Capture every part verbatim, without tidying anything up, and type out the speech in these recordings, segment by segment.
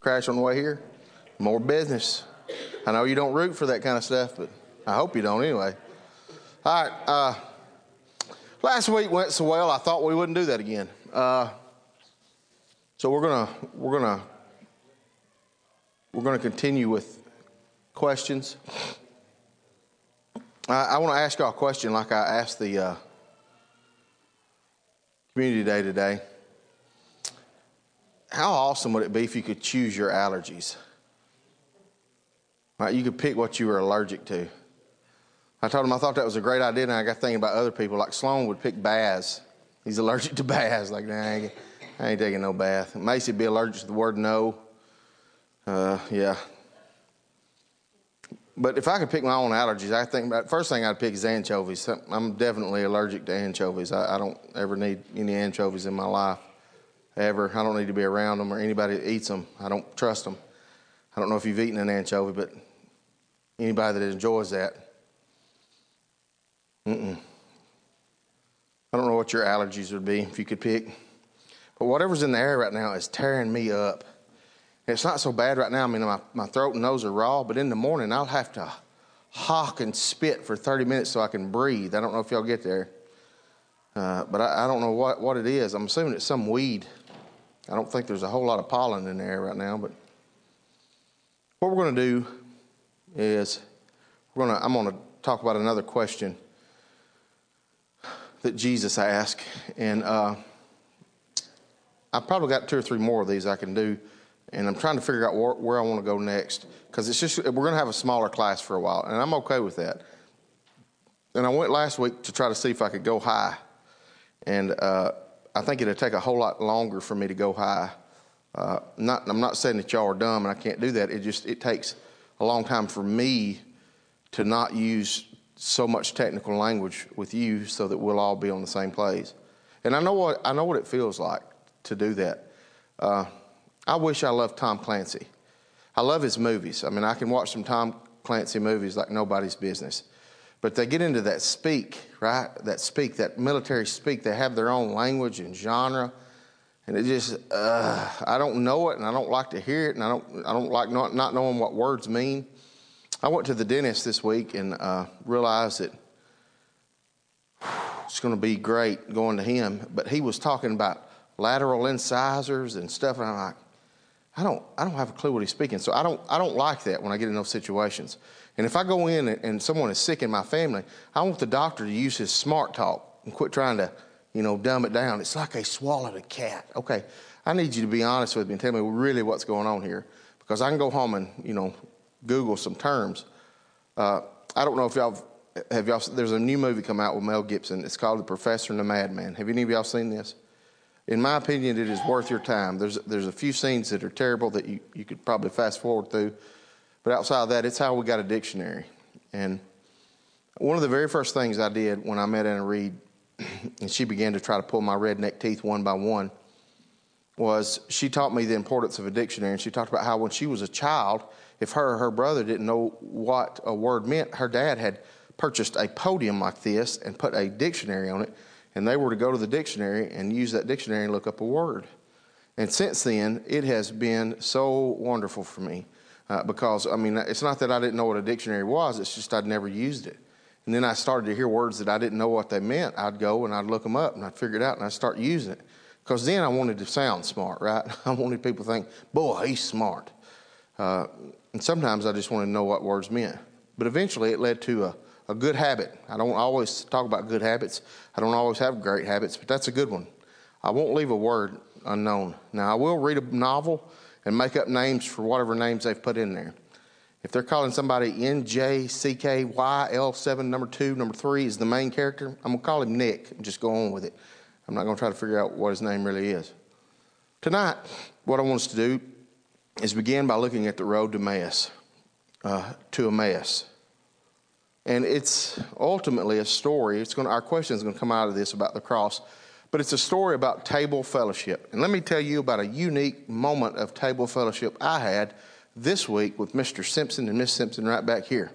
crash on the way here. More business. I know you don't root for that kind of stuff, but I hope you don't anyway. All right. Uh, last week went so well, I thought we wouldn't do that again. Uh, so we're gonna we're gonna we're gonna continue with questions. I, I want to ask y'all a question, like I asked the uh, community day today. How awesome would it be if you could choose your allergies? Right, you could pick what you were allergic to. I told him I thought that was a great idea, and I got thinking about other people. Like Sloan would pick baths. He's allergic to baths. Like, nah, I ain't, I ain't taking no bath. Macy would be allergic to the word no. Uh, yeah. But if I could pick my own allergies, I think about first thing I'd pick is anchovies. I'm definitely allergic to anchovies. I, I don't ever need any anchovies in my life, ever. I don't need to be around them or anybody that eats them. I don't trust them. I don't know if you've eaten an anchovy, but anybody that enjoys that, mm-mm. I don't know what your allergies would be if you could pick. But whatever's in the air right now is tearing me up. It's not so bad right now. I mean, my, my throat and nose are raw, but in the morning I'll have to hawk and spit for thirty minutes so I can breathe. I don't know if y'all get there. Uh, but I, I don't know what, what it is. I'm assuming it's some weed. I don't think there's a whole lot of pollen in the air right now, but what we're going to do is we're going to, I'm going to talk about another question that Jesus asked, and uh, I've probably got two or three more of these I can do, and I'm trying to figure out where, where I want to go next, because it's just we're going to have a smaller class for a while, and I'm okay with that. And I went last week to try to see if I could go high, and uh, I think it'd take a whole lot longer for me to go high. Uh, not, I'm not saying that y'all are dumb and I can't do that. It just it takes a long time for me to not use so much technical language with you so that we'll all be on the same place. And I know what I know what it feels like to do that. Uh, I wish I loved Tom Clancy. I love his movies. I mean, I can watch some Tom Clancy movies like nobody's business. But they get into that speak, right? That speak, that military speak. They have their own language and genre. And it just, uh, I don't know it, and I don't like to hear it, and I don't I don't like not, not knowing what words mean. I went to the dentist this week and uh, realized that it's going to be great going to him, but he was talking about lateral incisors and stuff, and I'm like, I don't I don't have a clue what he's speaking, so I don't I don't like that when I get in those situations. And if I go in and, and someone is sick in my family, I want the doctor to use his smart talk and quit trying to, you know, dumb it down. It's like they swallowed a cat. Okay, I need you to be honest with me and tell me really what's going on here, because I can go home and, you know, Google some terms. Uh, I don't know if y'all have y'all. There's a new movie come out with Mel Gibson. It's called The Professor and the Madman. Have any of y'all seen this? In my opinion, it is worth your time. There's there's a few scenes that are terrible that you, you could probably fast forward through, but outside of that, it's how we got a dictionary. And one of the very first things I did when I met Anna Reed, and she began to try to pull my redneck teeth one by one, was she taught me the importance of a dictionary. And she talked about how when she was a child, if her or her brother didn't know what a word meant, her dad had purchased a podium like this and put a dictionary on it, and they were to go to the dictionary and use that dictionary and look up a word. And since then, it has been so wonderful for me uh, because, I mean, it's not that I didn't know what a dictionary was, it's just I'd never used it. And then I started to hear words that I didn't know what they meant. I'd go and I'd look them up and I'd figure it out and I'd start using it. Because then I wanted to sound smart, right? I wanted people to think, boy, he's smart. Uh, and sometimes I just wanted to know what words meant. But eventually it led to a, a good habit. I don't always talk about good habits. I don't always have great habits, but that's a good one. I won't leave a word unknown. Now, I will read a novel and make up names for whatever names they've put in there. If they're calling somebody N J C K Y L seven, number two, number three is the main character, I'm going to call him Nick and just go on with it. I'm not going to try to figure out what his name really is. Tonight, what I want us to do is begin by looking at the road to Emmaus, uh, to Emmaus. And it's ultimately a story. It's going to, our question is going to come out of this about the cross, but it's a story about table fellowship. And let me tell you about a unique moment of table fellowship I had this week with Mister Simpson and Miss Simpson right back here.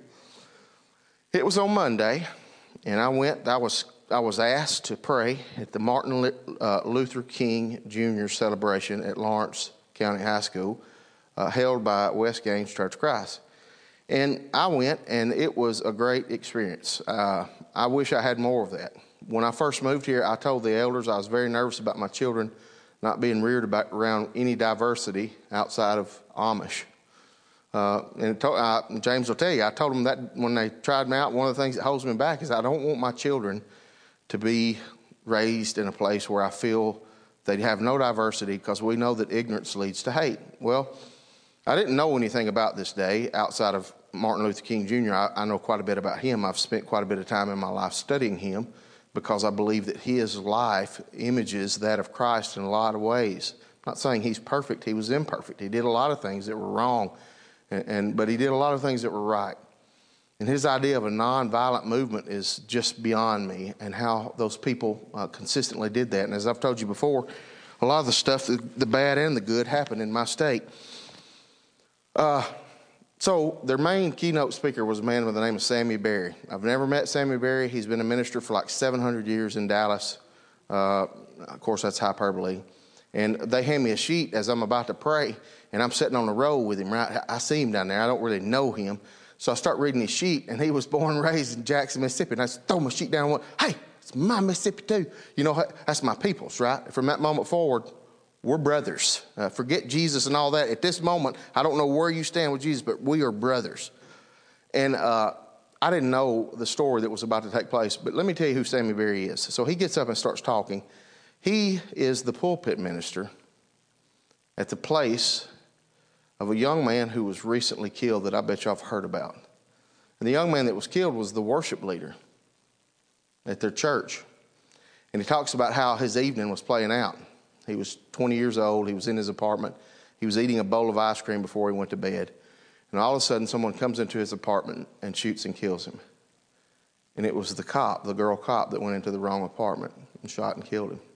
It was on Monday, and I went, I was I was asked to pray at the Martin uh, Luther King Junior celebration at Lawrence County High School. uh, held by West Gaines Church of Christ. And I went, and it was a great experience. Uh, I wish I had more of that. When I first moved here, I told the elders I was very nervous about my children not being reared about, around any diversity outside of Amish. Uh, and to, uh, James will tell you, I told them that when they tried me out, one of the things that holds me back is I don't want my children to be raised in a place where I feel they have no diversity, because we know that ignorance leads to hate. Well, I didn't know anything about this day outside of Martin Luther King Junior I, I know quite a bit about him. I've spent quite a bit of time in my life studying him because I believe that his life images that of Christ in a lot of ways. I'm not saying he's perfect. He was imperfect. He did a lot of things that were wrong, and, and but he did a lot of things that were right. And his idea of a nonviolent movement is just beyond me, and how those people uh, consistently did that. And as I've told you before, a lot of the stuff, the, the bad and the good, happened in my state. Uh, so their main keynote speaker was a man by the name of Sammy Berry. I've never met Sammy Berry. He's been a minister for like seven hundred years in Dallas. Uh, of course, that's hyperbole. And they hand me a sheet as I'm about to pray, and I'm sitting on the row with him, right? I see him down there. I don't really know him. So I start reading his sheet, and he was born and raised in Jackson, Mississippi. And I just throw my sheet down and went, hey, it's my Mississippi too. You know, that's my people's, right? From that moment forward, we're brothers. Uh, forget Jesus and all that. At this moment, I don't know where you stand with Jesus, but we are brothers. And uh, I didn't know the story that was about to take place, but let me tell you who Sammy Berry is. So he gets up and starts talking. He is the pulpit minister at the place of a young man who was recently killed that I bet y'all have heard about. And the young man that was killed was the worship leader at their church. And he talks about how his evening was playing out. He was twenty years old. He was in his apartment. He was eating a bowl of ice cream before he went to bed. And all of a sudden, someone comes into his apartment and shoots and kills him. And it was the cop, the girl cop, that went into the wrong apartment and shot and killed him.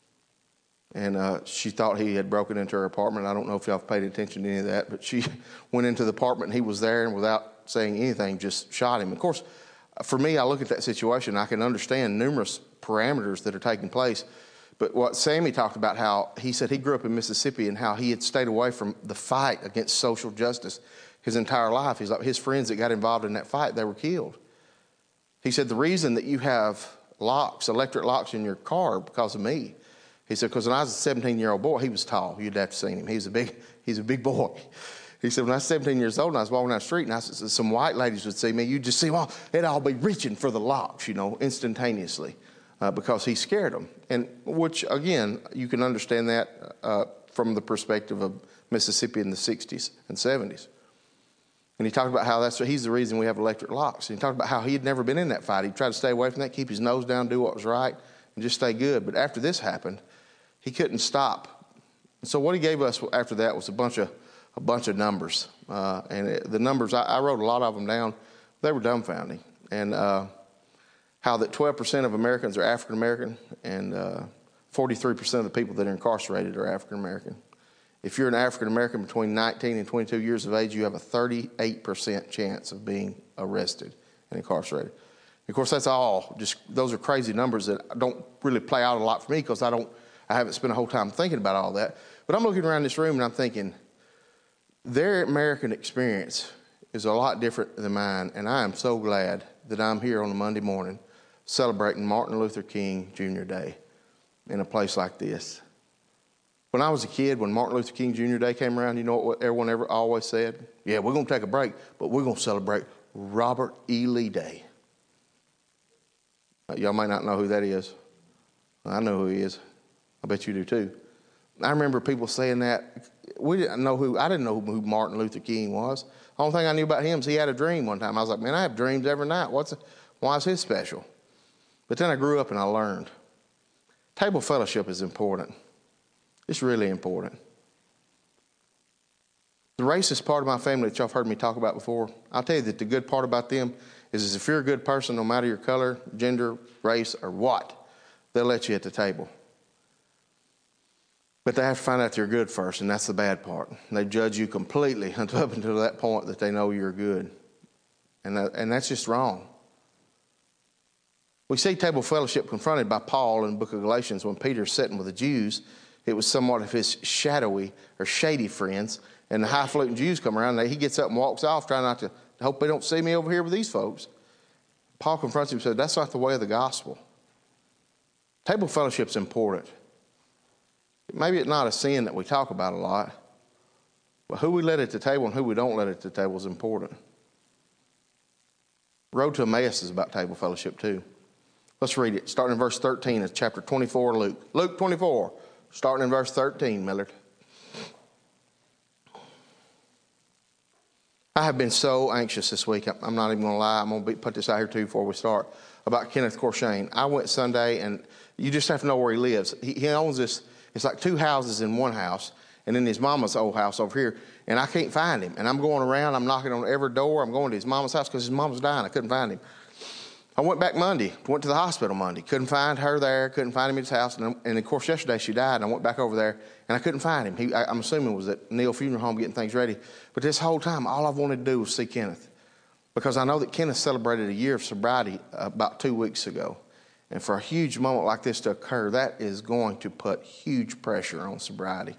And uh, she thought he had broken into her apartment. I don't know if y'all have paid attention to any of that, but she went into the apartment and he was there, and without saying anything, just shot him. Of course, for me, I look at that situation, I can understand numerous parameters that are taking place. But what Sammy talked about, how he said he grew up in Mississippi and how he had stayed away from the fight against social justice his entire life. He's like, his friends that got involved in that fight, they were killed. He said, the reason that you have locks, electric locks in your car, because of me. He said, because when I was a seventeen-year-old boy, he was tall. You'd have to seen him. He's a big, he's a big boy. He said, when I was seventeen years old and I was walking down the street and I said, some white ladies would see me, you'd just see them all, they'd all be reaching for the locks, you know, instantaneously. Uh, because he scared them. And which, again, you can understand that uh, from the perspective of Mississippi in the sixties and seventies. And he talked about how that's he's the reason we have electric locks. And he talked about how he had never been in that fight. He tried to stay away from that, keep his nose down, do what was right, and just stay good. But after this happened, he couldn't stop. And so what he gave us after that was a bunch of a bunch of numbers. Uh, and it, the numbers, I, I wrote a lot of them down. They were dumbfounding. And uh, how that twelve percent of Americans are African American, and uh, forty-three percent of the people that are incarcerated are African American. If you're an African American between nineteen and twenty-two years of age, you have a thirty-eight percent chance of being arrested and incarcerated. Of course, that's all. Just those are crazy numbers that don't really play out a lot for me, because I don't, I haven't spent a whole time thinking about all that. But I'm looking around this room and I'm thinking, their American experience is a lot different than mine, and I am so glad that I'm here on a Monday morning celebrating Martin Luther King Junior Day in a place like this. When I was a kid, when Martin Luther King Junior Day came around, you know what everyone ever always said? Yeah, we're going to take a break, but we're going to celebrate Robert E. Lee Day. Uh, y'all might not know who that is. I know who he is. I bet you do too. I remember people saying that. We didn't know who, I didn't know who Martin Luther King was. The only thing I knew about him is he had a dream one time. I was like, man, I have dreams every night. What's, why is his special? But then I grew up and I learned. Table fellowship is important. It's really important. The racist part of my family that y'all have heard me talk about before, I'll tell you that the good part about them is, is if you're a good person, no matter your color, gender, race, or what, they'll let you at the table. But they have to find out you're good first, and that's the bad part. They judge you completely up until that point that they know you're good. And, that, and that's just wrong. We see table fellowship confronted by Paul in the book of Galatians when Peter's sitting with the Jews, It was somewhat of his shadowy or shady friends. And the highfalutin Jews come around, and he gets up and walks off, trying not to, hope they don't see me over here with these folks. Paul confronts him and said, that's not the way of the gospel. Table fellowship's important. Maybe it's not a sin that we talk about a lot, but who we let at the table and who we don't let at the table is important. Road to Emmaus is about table fellowship too. Let's read it, starting in verse thirteen of chapter twenty-four of Luke. Luke twenty-four, starting in verse thirteen, Millard. I have been so anxious this week. I'm not even going to lie. I'm going to put this out here too before we start, about Kenneth Corshane. I went Sunday, and you just have to know where he lives. He, he owns this, it's like two houses in one house, and then his mama's old house over here, and I can't find him. And I'm going around, I'm knocking on every door. I'm going to his mama's house because his mama's dying. I couldn't find him. I went back Monday, went to the hospital Monday. Couldn't find her there, couldn't find him at his house. And, and of course, yesterday she died, and I went back over there, and I couldn't find him. He, I, I'm assuming was at Neil Funeral Home getting things ready. But this whole time, all I've wanted to do was see Kenneth, because I know that Kenneth celebrated a year of sobriety about two weeks ago. And for a huge moment like this to occur, that is going to put huge pressure on sobriety.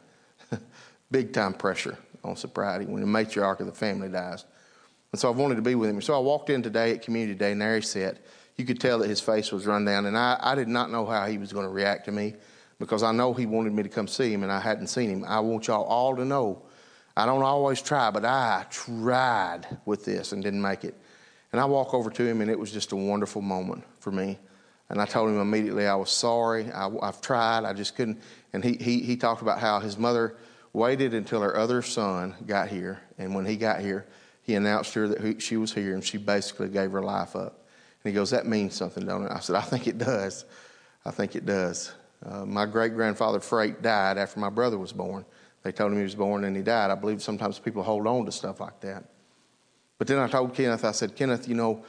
Big time pressure on sobriety when the matriarch of the family dies. And so I wanted to be with him. So I walked in today at Community Day, and there he sat. You could tell that his face was run down, and I, I did not know how he was going to react to me, because I know he wanted me to come see him, and I hadn't seen him. I want y'all all to know, I don't always try, but I tried with this and didn't make it. And I walk over to him, and it was just a wonderful moment for me. And I told him immediately I was sorry. I, I've tried. I just couldn't. And he, he, he talked about how his mother waited until her other son got here, and when he got here, he announced to her that he, she was here, and she basically gave her life up. And he goes, that means something, don't it? I said, I think it does. I think it does. Uh, my great-grandfather Freight died after my brother was born. They told him he was born and he died. I believe sometimes people hold on to stuff like that. But then I told Kenneth, I said, Kenneth, you know,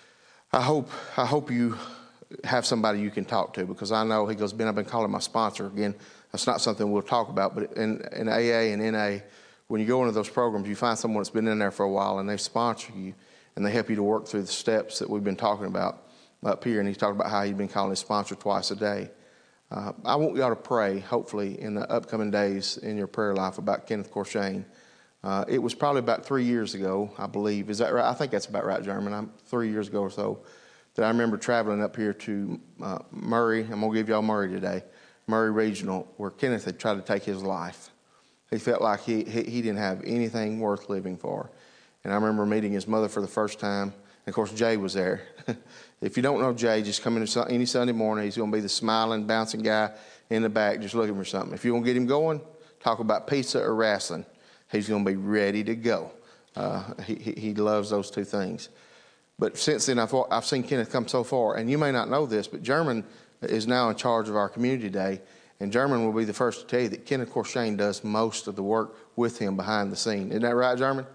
I hope I hope you have somebody you can talk to, because I know, he goes, Ben, I've been calling my sponsor. Again, that's not something we'll talk about, but in, in A A and N A, when you go into those programs, you find someone that's been in there for a while, and they sponsor you, and they help you to work through the steps that we've been talking about up here. And he's talking about how he'd been calling his sponsor twice a day. Uh, I want y'all to pray, hopefully, in the upcoming days in your prayer life about Kenneth Corshane. Uh, it was probably about three years ago, I believe. Is that right? I think that's about right, German. I'm three years ago or so that I remember traveling up here to uh, Murray. I'm going to give y'all Murray today, Murray Regional, where Kenneth had tried to take his life. He felt like he, he, he didn't have anything worth living for. And I remember meeting his mother for the first time. And, of course, Jay was there. If you don't know Jay, just come in any Sunday morning. He's going to be the smiling, bouncing guy in the back just looking for something. If you want to get him going, talk about pizza or wrestling. He's going to be ready to go. Uh, he, he loves those two things. But since then, I've, I've seen Kenneth come so far. And you may not know this, but German is now in charge of our Community Day. And German will be the first to tell you that Kenneth Corshane does most of the work with him behind the scene. Isn't that right, German?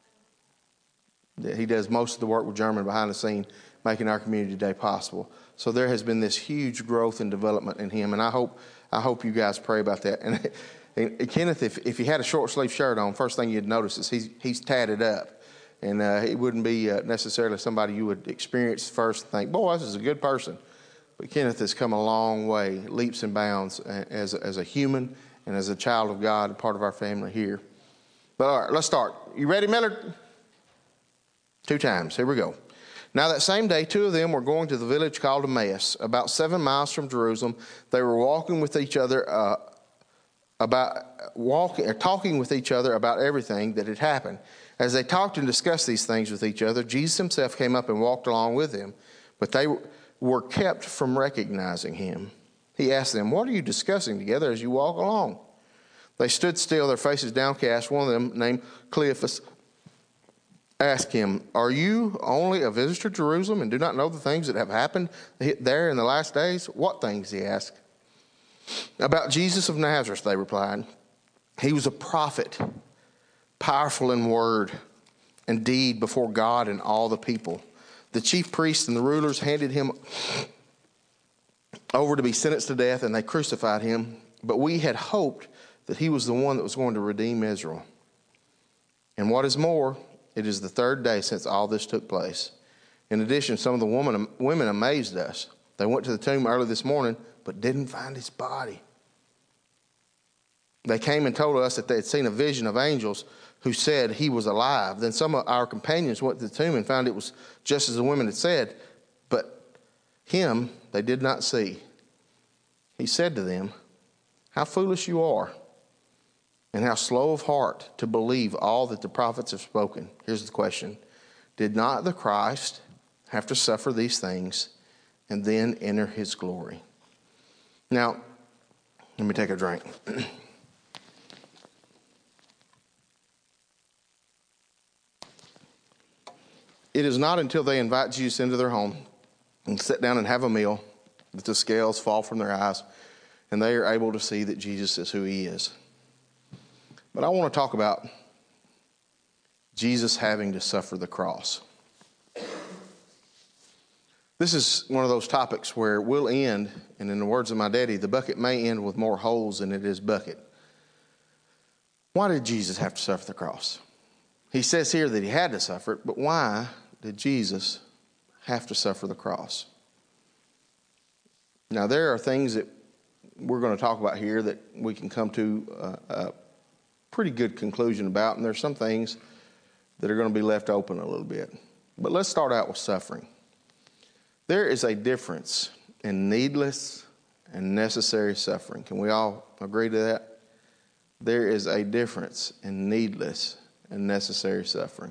He does most of the work with German behind the scene, making our Community Day possible. So there has been this huge growth and development in him, and I hope I hope you guys pray about that. And, and Kenneth, if, if he had a short sleeve shirt on, first thing you'd notice is he's he's tatted up, and uh, he wouldn't be uh, necessarily somebody you would experience first and think, boy, this is a good person. But Kenneth has come a long way, leaps and bounds, as as a human and as a child of God, a part of our family here. But all right, let's start. You ready, Millard? Two times. Here we go. Now that same day, two of them were going to the village called Emmaus, about seven miles from Jerusalem. They were walking with each other uh, about walking or talking with each other about everything that had happened. As they talked and discussed these things with each other, Jesus himself came up and walked along with them, but they were kept from recognizing him. He asked them, "What are you discussing together as you walk along?" They stood still, their faces downcast. One of them, named Cleophas, asked him, "Are you only a visitor to Jerusalem and do not know the things that have happened there in the last days?" "What things?" he asked. "About Jesus of Nazareth," they replied. "He was a prophet, powerful in word and deed before God and all the people. The chief priests and the rulers handed him over to be sentenced to death, and they crucified him. But we had hoped that he was the one that was going to redeem Israel. And what is more, it is the third day since all this took place. In addition, some of the woman, women amazed us. They went to the tomb early this morning, but didn't find his body." They came and told us that they had seen a vision of angels who said he was alive. Then some of our companions went to the tomb and found it was just as the women had said, but him they did not see. He said to them, how foolish you are, and how slow of heart to believe all that the prophets have spoken. Here's the question. Did not the Christ have to suffer these things and then enter his glory? Now, let me take a drink. It is not until they invite Jesus into their home and sit down and have a meal that the scales fall from their eyes and they are able to see that Jesus is who he is. But I want to talk about Jesus having to suffer the cross. This is one of those topics where we'll end, and in the words of my daddy, the bucket may end with more holes than it is bucket. Why did Jesus have to suffer the cross? He says here that he had to suffer it, but why did Jesus have to suffer the cross? Now, there are things that we're going to talk about here that we can come to a, a pretty good conclusion about, and there's some things that are going to be left open a little bit. But let's start out with suffering. There is a difference in needless and necessary suffering. Can we all agree to that? There is a difference in needless and necessary suffering.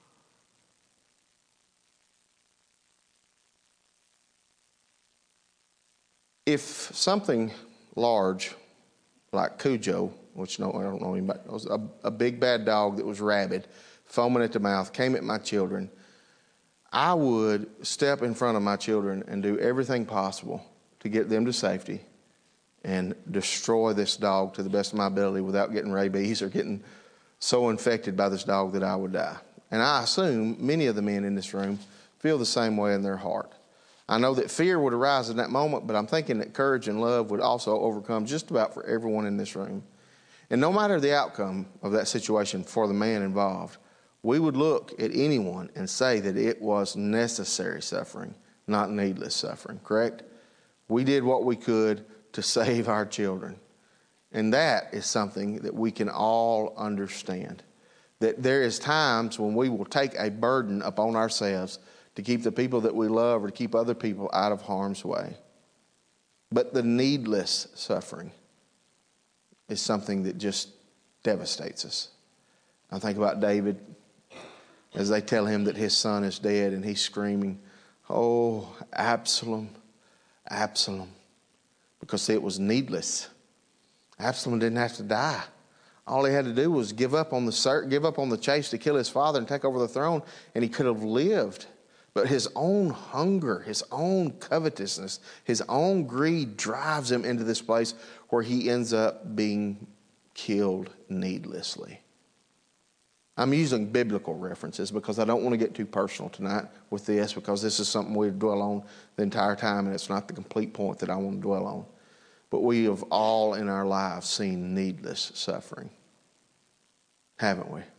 If something large like Cujo, which no, I don't know anybody, was a, a big bad dog that was rabid, foaming at the mouth, came at my children, I would step in front of my children and do everything possible to get them to safety and destroy this dog to the best of my ability without getting rabies or getting so infected by this dog that I would die. And I assume many of the men in this room feel the same way in their heart. I know that fear would arise in that moment, but I'm thinking that courage and love would also overcome just about for everyone in this room. And no matter the outcome of that situation for the man involved, we would look at anyone and say that it was necessary suffering, not needless suffering, correct? We did what we could to save our children. And that is something that we can all understand. That there is times when we will take a burden upon ourselves to keep the people that we love or to keep other people out of harm's way. But the needless suffering is something that just devastates us. I think about David as they tell him that his son is dead and he's screaming, oh, Absalom, Absalom, because it was needless. Absalom didn't have to die. All he had to do was give up on the give up on the chase to kill his father and take over the throne, and he could have lived. But his own hunger, his own covetousness, his own greed drives him into this place where he ends up being killed needlessly. I'm using biblical references because I don't want to get too personal tonight with this, because this is something we dwell on the entire time, and it's not the complete point that I want to dwell on. But we have all in our lives seen needless suffering, haven't we?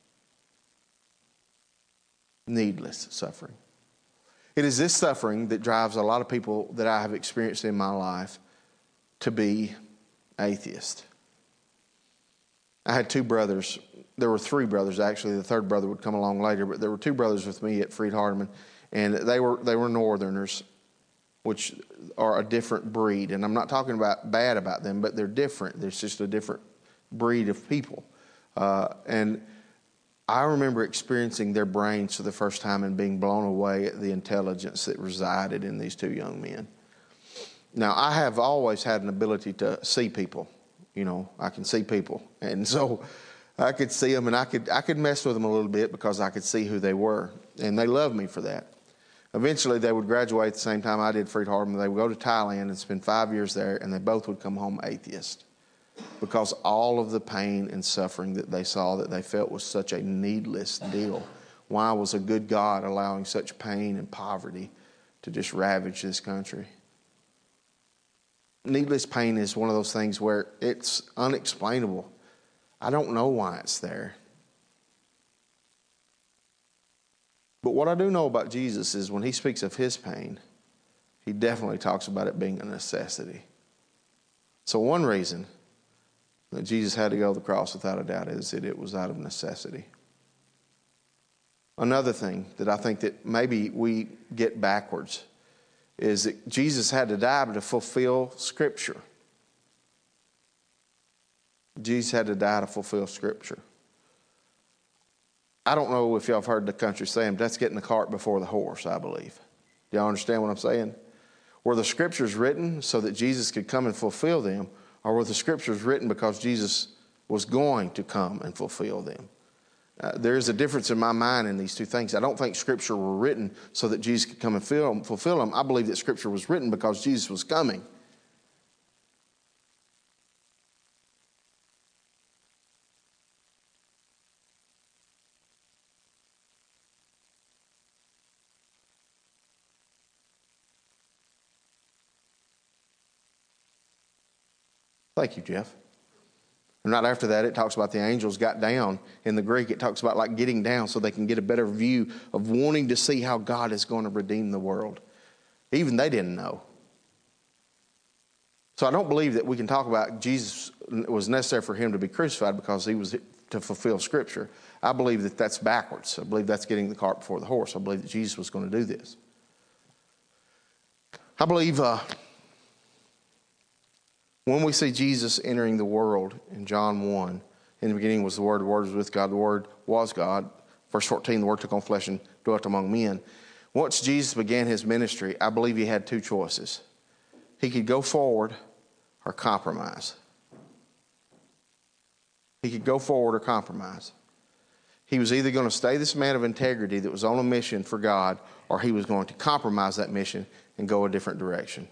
Needless suffering. It is this suffering that drives a lot of people that I have experienced in my life to be atheists. I had two brothers. There were three brothers, actually. The third brother would come along later, but there were two brothers with me at Freed-Hardeman, and they were they were Northerners, which are a different breed. And I'm not talking about bad about them, but they're different. There's just a different breed of people. Uh, and I remember experiencing their brains for the first time and being blown away at the intelligence that resided in these two young men. Now, I have always had an ability to see people. You know, I can see people. And so I could see them, and I could I could mess with them a little bit because I could see who they were. And they loved me for that. Eventually, they would graduate at the same time I did Freed-Hardeman. They would go to Thailand and spend five years there, and they both would come home atheists because all of the pain and suffering that they saw, that they felt was such a needless deal. Why was a good God allowing such pain and poverty to just ravage this country? Needless pain is one of those things where it's unexplainable. I don't know why it's there. But what I do know about Jesus is when he speaks of his pain, he definitely talks about it being a necessity. So one reason that Jesus had to go to the cross without a doubt is that it was out of necessity. Another thing that I think that maybe we get backwards is that Jesus had to die to fulfill Scripture. Jesus had to die to fulfill Scripture. I don't know if y'all have heard the country saying, but that's getting the cart before the horse, I believe. Do y'all understand what I'm saying? Were the Scriptures written so that Jesus could come and fulfill them, or were the Scriptures written because Jesus was going to come and fulfill them? Uh, there's a difference in my mind in these two things. I don't think Scripture were written so that Jesus could come and fill, fulfill them. I believe that Scripture was written because Jesus was coming. Thank you, Jeff. And right after that, it talks about the angels got down. In the Greek, it talks about like getting down so they can get a better view of wanting to see how God is going to redeem the world. Even they didn't know. So I don't believe that we can talk about Jesus was necessary for him to be crucified because he was to fulfill Scripture. I believe that that's backwards. I believe that's getting the cart before the horse. I believe that Jesus was going to do this. I believe uh, when we see Jesus entering the world in John one, in the beginning was the Word, the Word was with God, the Word was God. Verse fourteen, the Word took on flesh and dwelt among men. Once Jesus began his ministry, I believe he had two choices. He could go forward or compromise. He could go forward or compromise. He was either going to stay this man of integrity that was on a mission for God, or he was going to compromise that mission and go a different direction.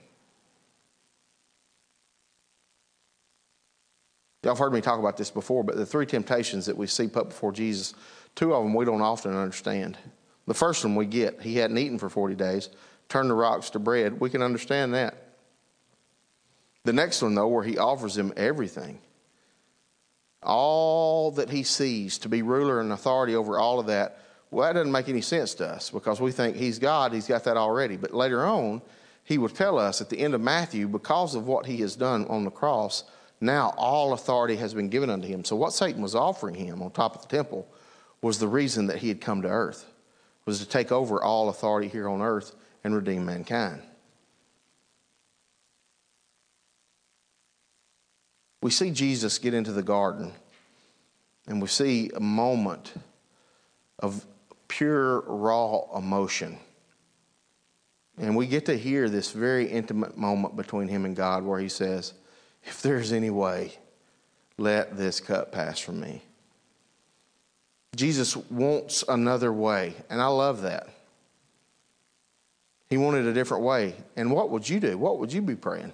Y'all have heard me talk about this before, but the three temptations that we see put before Jesus, two of them we don't often understand. The first one we get, he hadn't eaten for forty days, turned the rocks to bread. We can understand that. The next one, though, where he offers him everything, all that he sees, to be ruler and authority over all of that, well, that doesn't make any sense to us because we think he's God, he's got that already. But later on, he would tell us at the end of Matthew, because of what he has done on the cross, now all authority has been given unto him. So what Satan was offering him on top of the temple was the reason that he had come to earth, was to take over all authority here on earth and redeem mankind. We see Jesus get into the garden, and we see a moment of pure, raw emotion. And we get to hear this very intimate moment between him and God where he says, if there's any way, let this cup pass from me. Jesus wants another way, and I love that. He wanted a different way. And what would you do? What would you be praying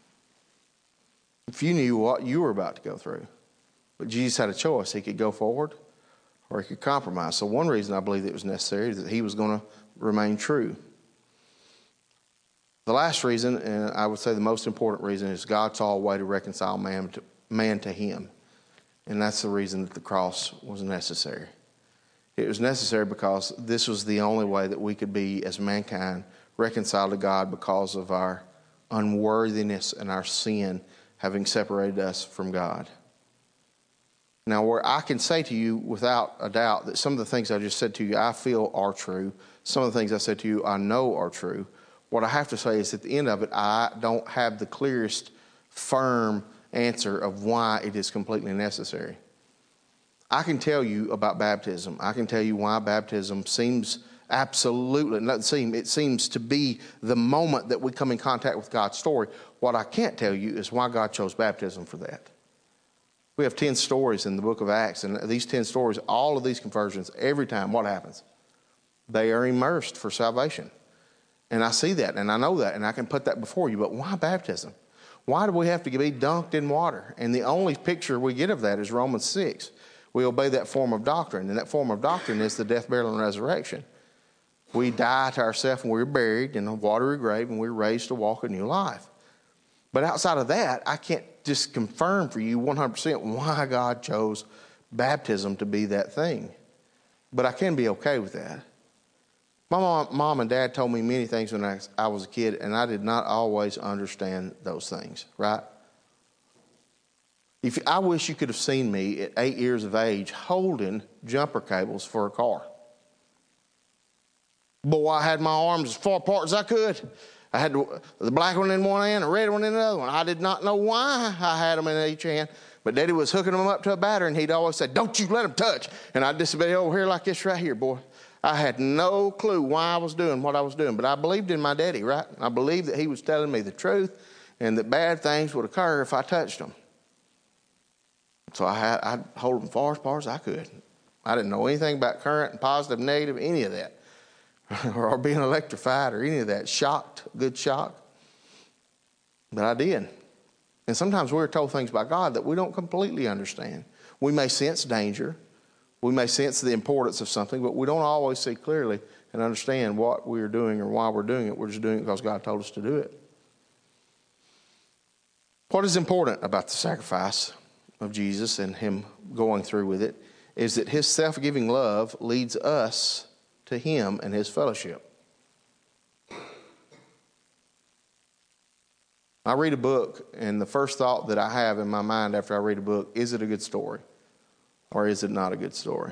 if you knew what you were about to go through? But Jesus had a choice. He could go forward or he could compromise. So one reason I believe it was necessary is that he was going to remain true. The last reason, and I would say the most important reason, is God saw a way to reconcile man to, man to him. And that's the reason that the cross was necessary. It was necessary because this was the only way that we could be, as mankind, reconciled to God because of our unworthiness and our sin having separated us from God. Now, where I can say to you without a doubt that some of the things I just said to you I feel are true, some of the things I said to you I know are true, what I have to say is at the end of it, I don't have the clearest, firm answer of why it is completely necessary. I can tell you about baptism. I can tell you why baptism seems absolutely, not seem, it seems to be the moment that we come in contact with God's story. What I can't tell you is why God chose baptism for that. We have ten stories in the book of Acts, and these ten stories, all of these conversions, every time, what happens? They are immersed for salvation. And I see that, and I know that, and I can put that before you, but why baptism? Why do we have to be dunked in water? And the only picture we get of that is Romans six. We obey that form of doctrine, and that form of doctrine is the death, burial, and resurrection. We die to ourselves, and we're buried in a watery grave, and we're raised to walk a new life. But outside of that, I can't just confirm for you one hundred percent why God chose baptism to be that thing. But I can be okay with that. My mom, mom and dad told me many things when I, I was a kid, and I did not always understand those things, right? If I wish you could have seen me at eight years of age holding jumper cables for a car. Boy, I had my arms as far apart as I could. I had the black one in one hand, the red one in the other one. I did not know why I had them in each hand. But Daddy was hooking them up to a battery, and he'd always say, don't you let them touch. And I'd just be over here like this right here, boy. I had no clue why I was doing what I was doing. But I believed in my daddy, right? I believed that he was telling me the truth and that bad things would occur if I touched them. So I had, I'd hold them far as far as I could. I didn't know anything about current and positive, negative, any of that. or being electrified or any of that. Shocked, good shock. But I did. And sometimes we're told things by God that we don't completely understand. We may sense danger. We may sense the importance of something, but we don't always see clearly and understand what we're doing or why we're doing it. We're just doing it because God told us to do it. What is important about the sacrifice of Jesus and him going through with it is that his self-giving love leads us to him and his fellowship. I read a book, and the first thought that I have in my mind after I read a book, is it a good story or is it not a good story?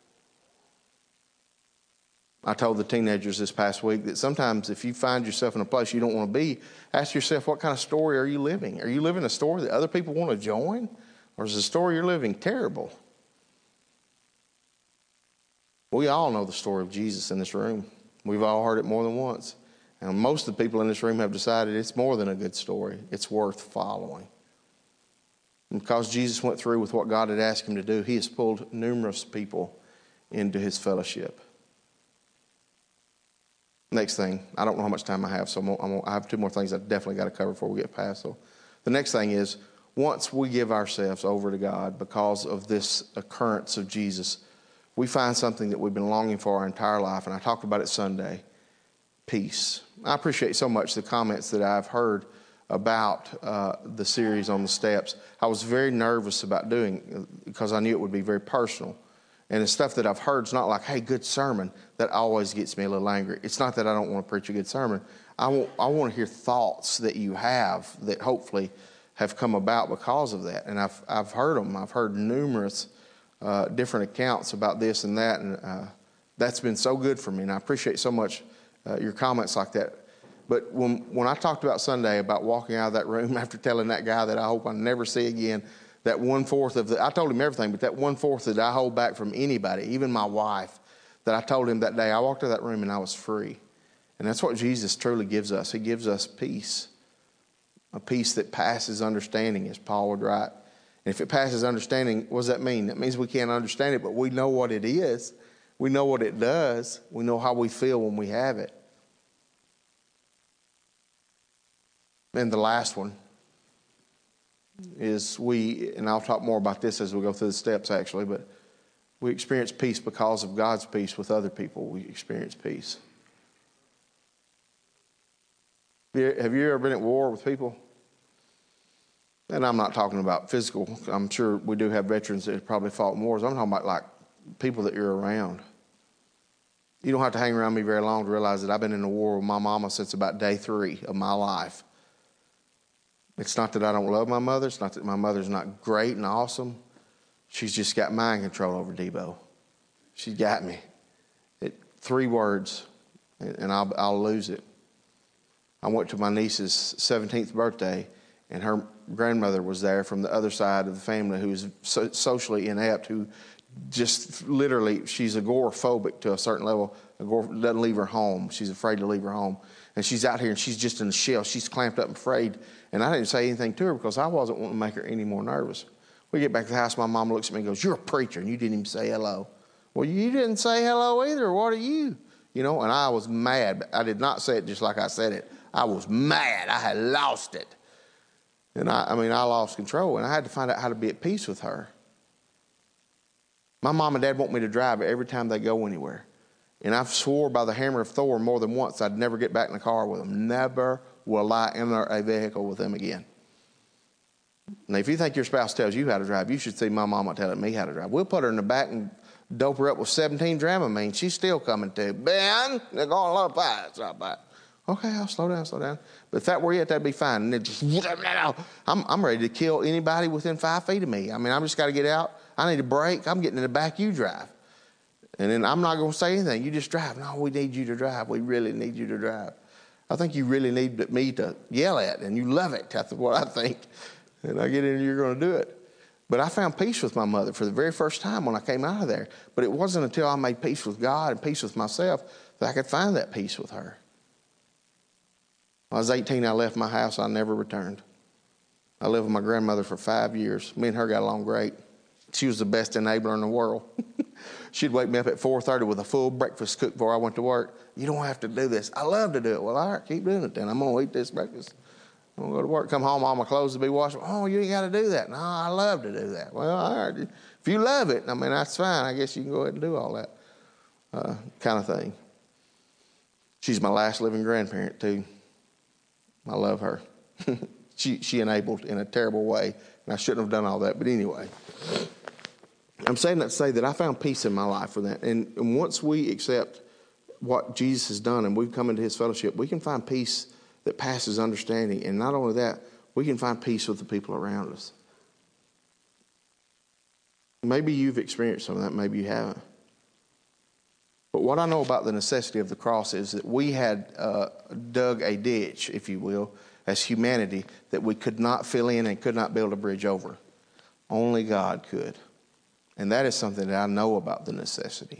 I told the teenagers this past week that sometimes if you find yourself in a place you don't want to be, ask yourself, what kind of story are you living? Are you living a story that other people want to join? Or is the story you're living terrible? We all know the story of Jesus in this room. We've all heard it more than once. And most of the people in this room have decided it's more than a good story. It's worth following. And because Jesus went through with what God had asked him to do, he has pulled numerous people into his fellowship. Next thing, I don't know how much time I have, so I'm gonna, I'm gonna, I have two more things I definitely got to cover before we get past. So the next thing is, once we give ourselves over to God because of this occurrence of Jesus, we find something that we've been longing for our entire life, and I talked about it Sunday, peace. I appreciate so much the comments that I've heard about uh, the series on the steps. I was very nervous about doing it because I knew it would be very personal. And the stuff that I've heard is not like, hey, good sermon. That always gets me a little angry. It's not that I don't want to preach a good sermon. I want, I want to hear thoughts that you have that hopefully have come about because of that. And I've, I've heard them. I've heard numerous uh, different accounts about this and that. And uh, that's been so good for me. And I appreciate so much uh, your comments like that. But when, when I talked about Sunday about walking out of that room after telling that guy that I hope I never see again, that one-fourth of the, I told him everything, but that one-fourth that I hold back from anybody, even my wife, that I told him that day, I walked out of that room and I was free. And that's what Jesus truly gives us. He gives us peace, a peace that passes understanding, as Paul would write. And if it passes understanding, what does that mean? That means we can't understand it, but we know what it is. We know what it does. We know how we feel when we have it. And the last one is we, and I'll talk more about this as we go through the steps actually, but we experience peace because of God's peace with other people. We experience peace. Have you ever been at war with people? And I'm not talking about physical. I'm sure we do have veterans that have probably fought in wars. I'm talking about like people that you're around. You don't have to hang around me very long to realize that I've been in a war with my mama since about day three of my life. It's not that I don't love my mother. It's not that my mother's not great and awesome. She's just got mind control over Debo. She's got me. It, three words, and I'll, I'll lose it. I went to my niece's seventeenth birthday, and her grandmother was there from the other side of the family who is so, socially inept, who just literally, she's agoraphobic to a certain level. Agor- doesn't leave her home. She's afraid to leave her home. And she's out here, and she's just in a shell. She's clamped up and afraid. And I didn't say anything to her because I wasn't wanting to make her any more nervous. We get back to the house, my mom looks at me and goes, you're a preacher, and you didn't even say hello. Well, you didn't say hello either. What are you? You know, and I was mad. I did not say it just like I said it. I was mad. I had lost it. And I, I mean, I lost control, and I had to find out how to be at peace with her. My mom and dad want me to drive every time they go anywhere. And I've swore by the hammer of Thor more than once I'd never get back in the car with them. Never will I enter a vehicle with them again. Now, if you think your spouse tells you how to drive, you should see my mama telling me how to drive. We'll put her in the back and dope her up with seventeen Dramamine. She's still coming to. Ben, they're going a lot of pies. Not bad. Okay, I'll slow down, slow down. But if that were it, that'd be fine. And then just, I'm, I'm ready to kill anybody within five feet of me. I mean, I'm just got to get out. I need a break. I'm getting in the back. You drive. And then I'm not going to say anything. You just drive. No, we need you to drive. We really need you to drive. I think you really need me to yell at, and you love it. That's what I think. And I get in, you're going to do it. But I found peace with my mother for the very first time when I came out of there. But it wasn't until I made peace with God and peace with myself that I could find that peace with her. When I was eighteen, I left my house. I never returned. I lived with my grandmother for five years. Me and her got along great. She was the best enabler in the world. She'd wake me up at four thirty with a full breakfast cooked before I went to work. You don't have to do this. I love to do it. Well, all right, keep doing it then. I'm going to eat this breakfast. I'm going to go to work, come home, all my clothes will be washed. Oh, you ain't got to do that. No, I love to do that. Well, all right. If you love it, I mean, that's fine. I guess you can go ahead and do all that uh, kind of thing. She's my last living grandparent, too. I love her. she, she enabled in a terrible way, and I shouldn't have done all that. But anyway, I'm saying that to say that I found peace in my life for that. And, and once we accept what Jesus has done and we've come into his fellowship, we can find peace that passes understanding. And not only that, we can find peace with the people around us. Maybe you've experienced some of that, maybe you haven't. But what I know about the necessity of the cross is that we had uh, dug a ditch, if you will, as humanity, that we could not fill in and could not build a bridge over. Only God could. And that is something that I know about the necessity.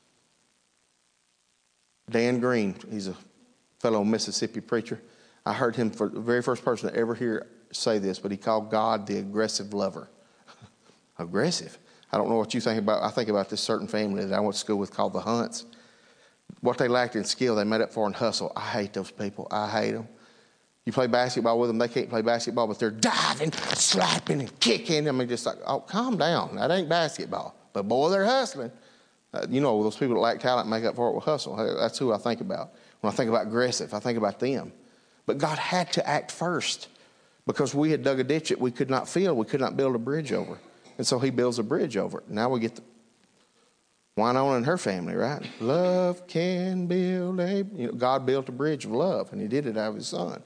Dan Green, he's a fellow Mississippi preacher. I heard him for the very first person to ever hear say this, but he called God the aggressive lover. Aggressive? I don't know what you think about. I think about this certain family that I went to school with called the Hunts. What they lacked in skill, they made up for in hustle. I hate those people. I hate them. You play basketball with them, they can't play basketball, but they're diving, slapping, and kicking. I mean, just like, oh, calm down. That ain't basketball. But boy, they're hustling. Uh, you know, those people that lack talent make up for it with hustle. That's who I think about. When I think about aggressive, I think about them. But God had to act first because we had dug a ditch that we could not fill. We could not build a bridge over. And so he builds a bridge over it. Now we get the Winona and her family, right? Love can build a... You know, God built a bridge of love, and he did it out of his son.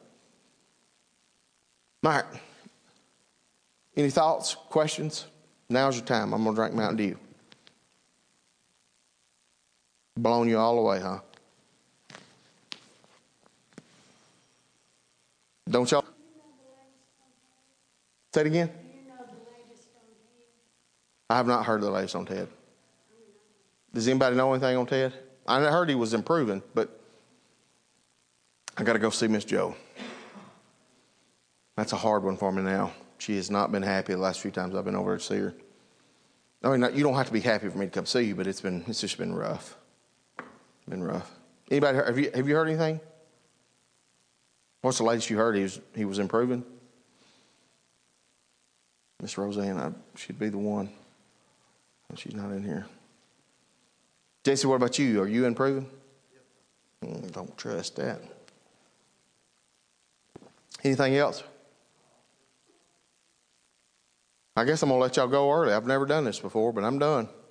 All right. Any thoughts, questions? Now's your time. I'm going to drink Mountain Dew. Blown you all away, huh? Don't y'all? Say it again. I have not heard the latest on Ted. Does anybody know anything on Ted? I heard he was improving, but I got to go see Miss Jo. That's a hard one for me now. She has not been happy the last few times I've been over to see her. I mean, you don't have to be happy for me to come see you, but it's been it's just been rough. Been rough. Anybody heard, have you have you heard anything? What's the latest you heard? He was he was improving. Miss Roseanne, I, she'd be the one. She's not in here. Jesse, what about you? Are you improving? Yep. Mm, don't trust that. Anything else? I guess I'm going to let y'all go early. I've never done this before, but I'm done.